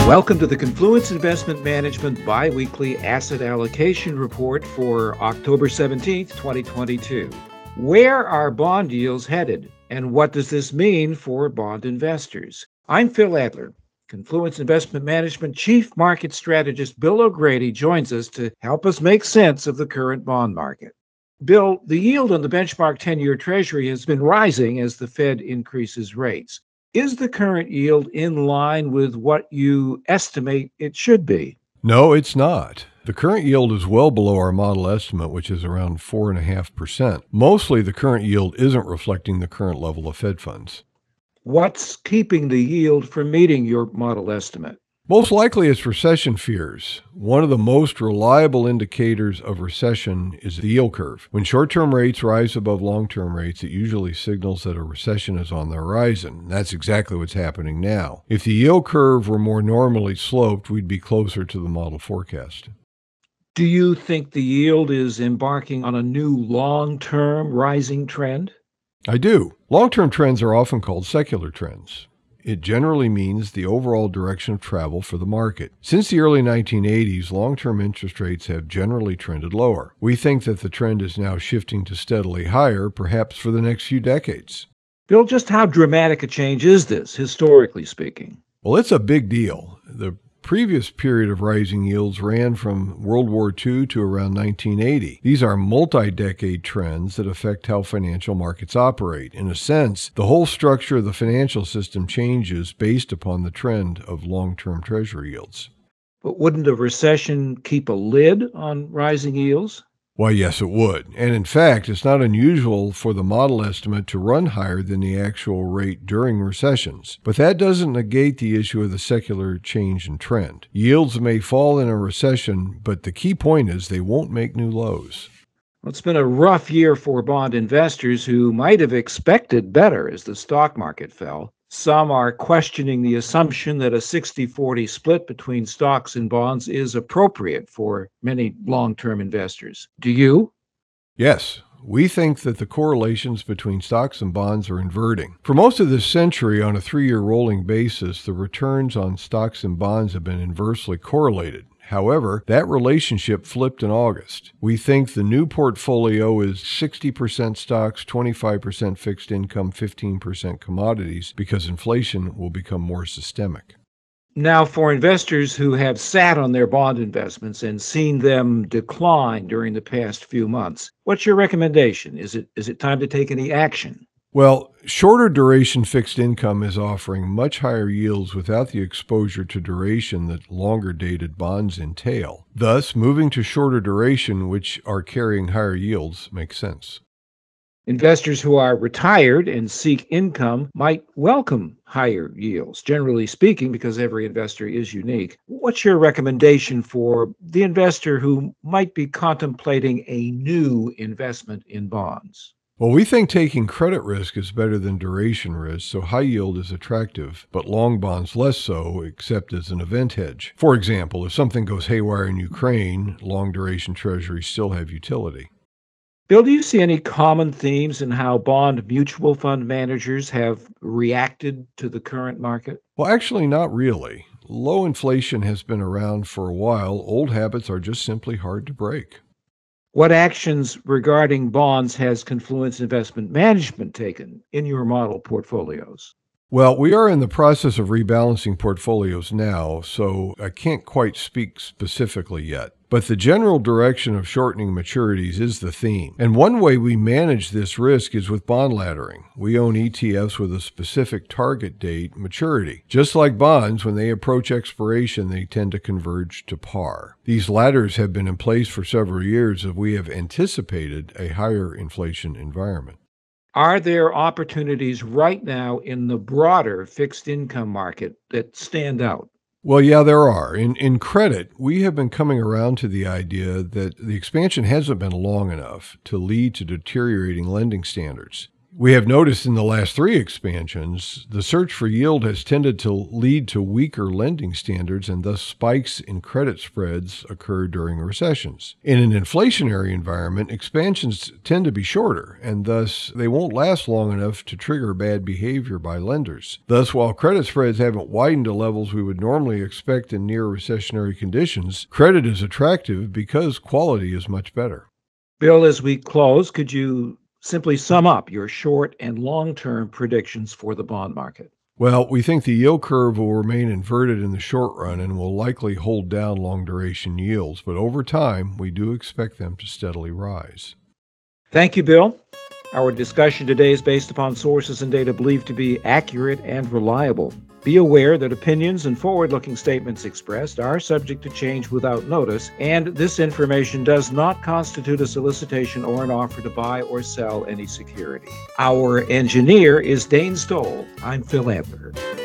Welcome to the Confluence Investment Management Biweekly Asset Allocation Report for October 17th, 2022. Where are bond yields headed, and what does this mean for bond investors? I'm Phil Adler. Confluence Investment Management Chief Market Strategist Bill O'Grady joins us to help us make sense of the current bond market. Bill, the yield on the benchmark 10-year Treasury has been rising as the Fed increases rates. Is the current yield in line with what you estimate it should be? No, it's not. The current yield is well below our model estimate, which is around 4.5%. Mostly, the current yield isn't reflecting the current level of Fed funds. What's keeping the yield from meeting your model estimate? Most likely, it's recession fears. One of the most reliable indicators of recession is the yield curve. When short-term rates rise above long-term rates, it usually signals that a recession is on the horizon. That's exactly what's happening now. If the yield curve were more normally sloped, we'd be closer to the model forecast. Do you think the yield is embarking on a new long-term rising trend? I do. Long-term trends are often called secular trends. It generally means the overall direction of travel for the market. Since the early 1980s, long-term interest rates have generally trended lower. We think that the trend is now shifting to steadily higher, perhaps for the next few decades. Bill, just how dramatic a change is this, historically speaking? Well, it's a big deal. The previous period of rising yields ran from World War II to around 1980. These are multi-decade trends that affect how financial markets operate. In a sense, the whole structure of the financial system changes based upon the trend of long-term Treasury yields. But wouldn't a recession keep a lid on rising yields? Why, yes, it would. And in fact, it's not unusual for the model estimate to run higher than the actual rate during recessions. But that doesn't negate the issue of the secular change in trend. Yields may fall in a recession, but the key point is they won't make new lows. Well, it's been a rough year for bond investors who might have expected better as the stock market fell. Some are questioning the assumption that a 60-40 split between stocks and bonds is appropriate for many long-term investors. Do you? Yes. We think that the correlations between stocks and bonds are inverting. For most of this century, on a 3-year rolling basis, the returns on stocks and bonds have been inversely correlated. However, that relationship flipped in August. We think the new portfolio is 60% stocks, 25% fixed income, 15% commodities, because inflation will become more systemic. Now, for investors who have sat on their bond investments and seen them decline during the past few months, what's your recommendation? Is it time to take any action? Well, shorter duration fixed income is offering much higher yields without the exposure to duration that longer dated bonds entail. Thus, moving to shorter duration, which are carrying higher yields, makes sense. Investors who are retired and seek income might welcome higher yields, generally speaking, because every investor is unique. What's your recommendation for the investor who might be contemplating a new investment in bonds? Well, we think taking credit risk is better than duration risk, so high yield is attractive, but long bonds less so, except as an event hedge. For example, if something goes haywire in Ukraine, long duration treasuries still have utility. Bill, do you see any common themes in how bond mutual fund managers have reacted to the current market? Well, actually, not really. Low inflation has been around for a while. Old habits are just simply hard to break. What actions regarding bonds has Confluence Investment Management taken in your model portfolios? Well, we are in the process of rebalancing portfolios now, so I can't quite speak specifically yet. But the general direction of shortening maturities is the theme. And one way we manage this risk is with bond laddering. We own ETFs with a specific target date maturity. Just like bonds, when they approach expiration, they tend to converge to par. These ladders have been in place for several years as we have anticipated a higher inflation environment. Are there opportunities right now in the broader fixed income market that stand out? Well, yeah, there are. In credit, we have been coming around to the idea that the expansion hasn't been long enough to lead to deteriorating lending standards. We have noticed in the last 3 expansions, the search for yield has tended to lead to weaker lending standards, and thus spikes in credit spreads occur during recessions. In an inflationary environment, expansions tend to be shorter, and thus they won't last long enough to trigger bad behavior by lenders. Thus, while credit spreads haven't widened to levels we would normally expect in near recessionary conditions, credit is attractive because quality is much better. Bill, as we close, could you simply sum up your short and long-term predictions for the bond market? Well, we think the yield curve will remain inverted in the short run and will likely hold down long-duration yields, but over time, we do expect them to steadily rise. Thank you, Bill. Our discussion today is based upon sources and data believed to be accurate and reliable. Be aware that opinions and forward-looking statements expressed are subject to change without notice, and this information does not constitute a solicitation or an offer to buy or sell any security. Our engineer is Dane Stoll. I'm Phil Antler.